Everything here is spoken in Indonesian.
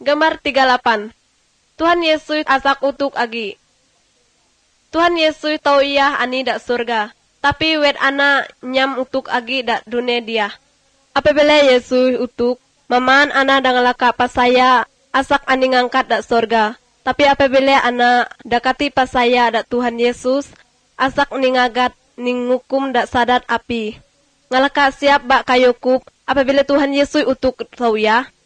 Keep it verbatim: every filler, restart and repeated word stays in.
Gambar tiga puluh delapan. Tuhan Yesus asak utuk agi. Tuhan Yesus tahu ia ani dak surga, tapi wet ana nyam utuk agi dak dunia dia. Apabila Yesus utuk, maman ana dangalaka pasaya asak ani ngangkat dak surga. Tapi apabila ana dakati pasaya dak Tuhan Yesus, asak ningagat ningukum dak sadat api. Ngalaka siap bak kayukup apabila Tuhan Yesus utuk tahu ya.